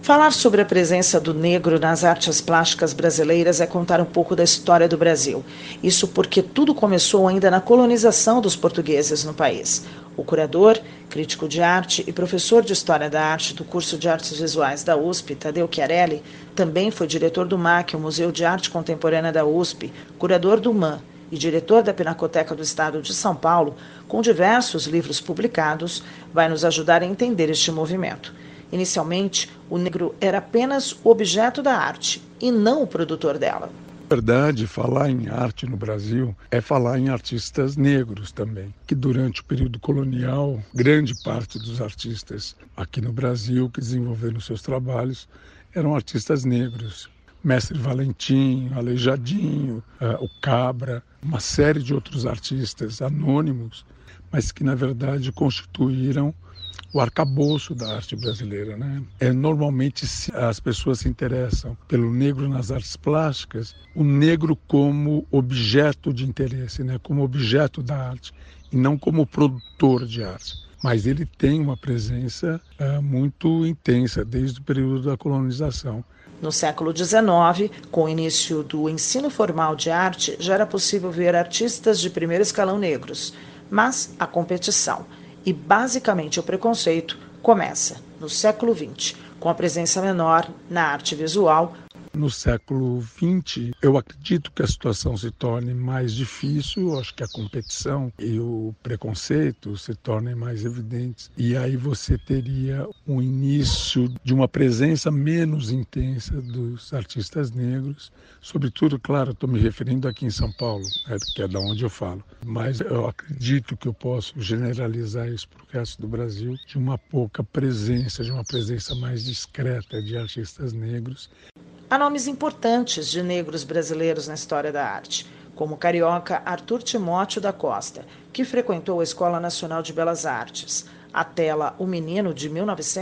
Falar sobre a presença do negro nas artes plásticas brasileiras é contar um pouco da história do Brasil. Isso porque tudo começou ainda na colonização dos portugueses no país. O curador, crítico de arte e professor de História da Arte do curso de Artes Visuais da USP, Tadeu Chiarelli, também foi diretor do MAC, o Museu de Arte Contemporânea da USP, curador do MAN e diretor da Pinacoteca do Estado de São Paulo, com diversos livros publicados, vai nos ajudar a entender este movimento. Inicialmente, o negro era apenas o objeto da arte e não o produtor dela. Na verdade, falar em arte no Brasil é falar em artistas negros também, que durante o período colonial, grande parte dos artistas aqui no Brasil que desenvolveram seus trabalhos eram artistas negros. Mestre Valentim, Aleijadinho, o Cabra, uma série de outros artistas anônimos, mas que na verdade constituíram o arcabouço da arte brasileira, né? Normalmente as pessoas se interessam pelo negro nas artes plásticas, o negro como objeto de interesse, né? Como objeto da arte, e não como produtor de arte. Mas ele tem uma presença muito intensa desde o período da colonização. No século XIX, com o início do ensino formal de arte, já era possível ver artistas de primeiro escalão negros, mas a competição e, basicamente, o preconceito começa no século XX, com a presença menor na arte visual. No século XX, eu acredito que a situação se torne mais difícil, acho que a competição e o preconceito se tornem mais evidentes. E aí você teria um início de uma presença menos intensa dos artistas negros, sobretudo, claro, estou me referindo aqui em São Paulo, que é da onde eu falo. Mas eu acredito que eu posso generalizar isso para o resto do Brasil, de uma pouca presença, de uma presença mais discreta de artistas negros. Há nomes importantes de negros brasileiros na história da arte, como o carioca Arthur Timóteo da Costa, que frequentou a Escola Nacional de Belas Artes. A tela O Menino, de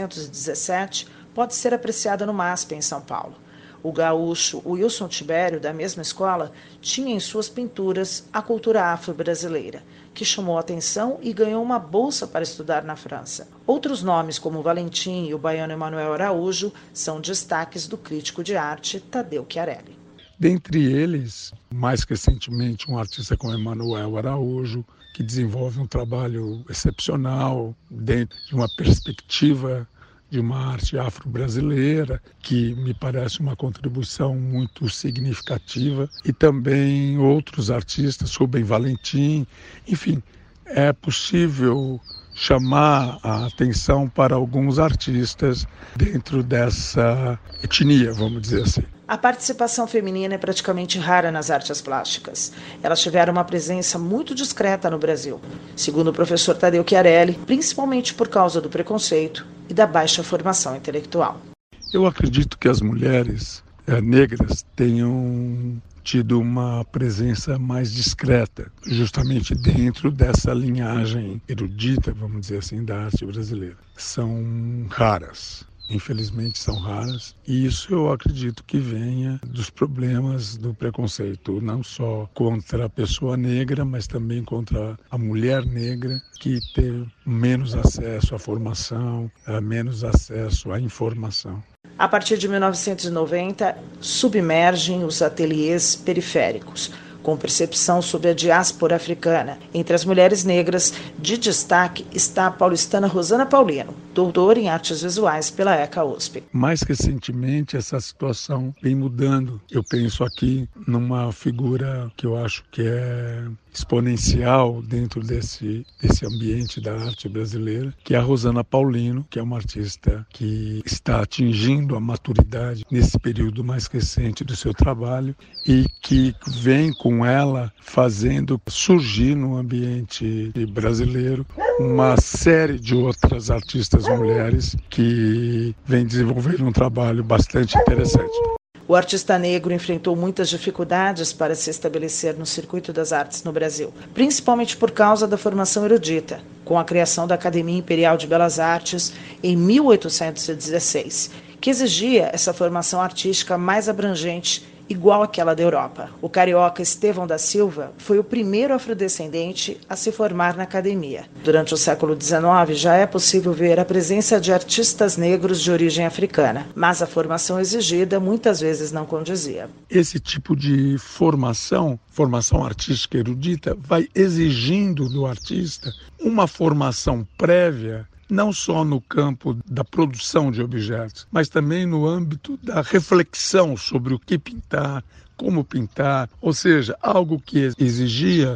1917, pode ser apreciada no MASP, em São Paulo. O gaúcho Wilson Tibério, da mesma escola, tinha em suas pinturas a cultura afro-brasileira, que chamou a atenção e ganhou uma bolsa para estudar na França. Outros nomes, como Valentim e o baiano Emanuel Araújo, são destaques do crítico de arte Tadeu Chiarelli. Dentre eles, mais recentemente, um artista como Emanuel Araújo, que desenvolve um trabalho excepcional dentro de uma perspectiva de uma arte afro-brasileira, que me parece uma contribuição muito significativa, e também outros artistas, Rubem Valentim. Enfim, é possível chamar a atenção para alguns artistas dentro dessa etnia, vamos dizer assim. A participação feminina é praticamente rara nas artes plásticas. Elas tiveram uma presença muito discreta no Brasil, segundo o professor Tadeu Chiarelli, principalmente por causa do preconceito e da baixa formação intelectual. Eu acredito que as mulheres negras tenham tido uma presença mais discreta, justamente dentro dessa linhagem erudita, vamos dizer assim, da arte brasileira. São raras. Infelizmente são raras, e isso eu acredito que venha dos problemas do preconceito, não só contra a pessoa negra, mas também contra a mulher negra, que tem menos acesso à formação, menos acesso à informação. A partir de 1990, submergem os ateliês periféricos, com percepção sobre a diáspora africana. Entre as mulheres negras, de destaque está a paulistana Rosana Paulino, doutora em artes visuais pela ECA USP. Mais recentemente, essa situação vem mudando. Eu penso aqui numa figura que eu acho que é exponencial dentro desse ambiente da arte brasileira, que é a Rosana Paulino, que é uma artista que está atingindo a maturidade nesse período mais recente do seu trabalho e que vem com ela fazendo surgir no ambiente brasileiro uma série de outras artistas mulheres que vêm desenvolvendo um trabalho bastante interessante. O artista negro enfrentou muitas dificuldades para se estabelecer no circuito das artes no Brasil, principalmente por causa da formação erudita, com a criação da Academia Imperial de Belas Artes em 1816, que exigia essa formação artística mais abrangente igual àquela da Europa. O carioca Estevão da Silva foi o primeiro afrodescendente a se formar na academia. Durante o século XIX, já é possível ver a presença de artistas negros de origem africana, mas a formação exigida muitas vezes não condizia. Esse tipo de formação artística erudita, vai exigindo do artista uma formação prévia, não só no campo da produção de objetos, mas também no âmbito da reflexão sobre o que pintar, como pintar, ou seja, algo que exigia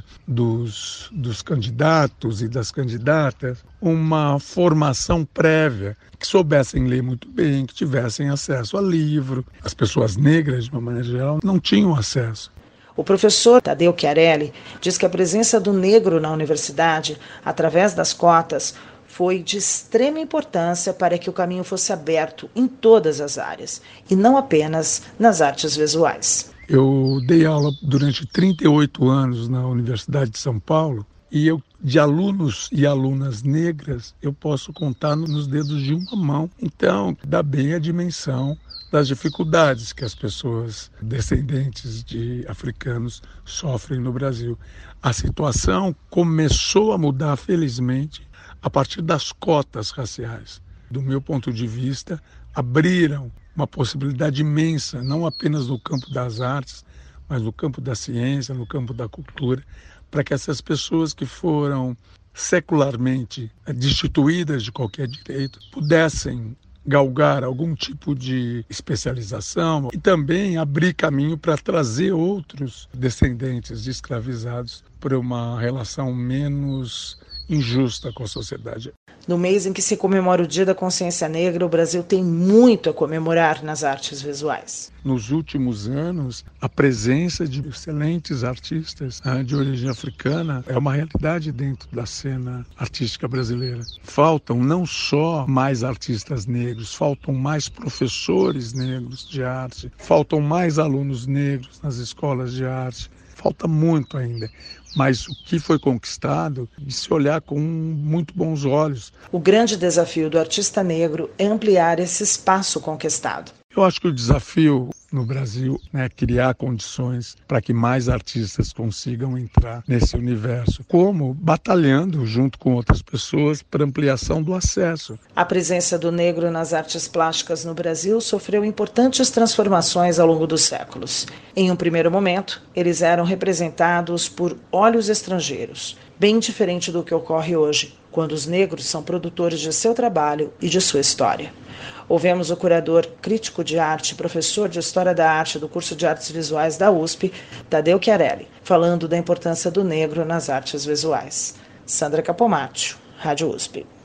dos candidatos e das candidatas uma formação prévia, que soubessem ler muito bem, que tivessem acesso a livro. As pessoas negras, de uma maneira geral, não tinham acesso. O professor Tadeu Chiarelli diz que a presença do negro na universidade, através das cotas, foi de extrema importância para que o caminho fosse aberto em todas as áreas, e não apenas nas artes visuais. Eu dei aula durante 38 anos na Universidade de São Paulo, e de alunos e alunas negras, eu posso contar nos dedos de uma mão. Então, dá bem a dimensão das dificuldades que as pessoas descendentes de africanos sofrem no Brasil. A situação começou a mudar, felizmente, a partir das cotas raciais. Do meu ponto de vista, abriram uma possibilidade imensa, não apenas no campo das artes, mas no campo da ciência, no campo da cultura, para que essas pessoas que foram secularmente destituídas de qualquer direito pudessem galgar algum tipo de especialização e também abrir caminho para trazer outros descendentes de escravizados para uma relação menos injusta com a sociedade. No mês em que se comemora o Dia da Consciência Negra, o Brasil tem muito a comemorar nas artes visuais. Nos últimos anos, a presença de excelentes artistas de origem africana é uma realidade dentro da cena artística brasileira. Faltam não só mais artistas negros, faltam mais professores negros de arte, faltam mais alunos negros nas escolas de arte. Falta muito ainda, mas o que foi conquistado, de se olhar com muito bons olhos. O grande desafio do artista negro é ampliar esse espaço conquistado. Eu acho que o desafio no Brasil é criar condições para que mais artistas consigam entrar nesse universo, como batalhando junto com outras pessoas para ampliação do acesso. A presença do negro nas artes plásticas no Brasil sofreu importantes transformações ao longo dos séculos. Em um primeiro momento, eles eram representados por olhos estrangeiros, bem diferente do que ocorre hoje, quando os negros são produtores de seu trabalho e de sua história. Ouvemos o curador crítico de arte, professor de História da Arte do curso de Artes Visuais da USP, Tadeu Chiarelli, falando da importância do negro nas artes visuais. Sandra Capomatto, Rádio USP.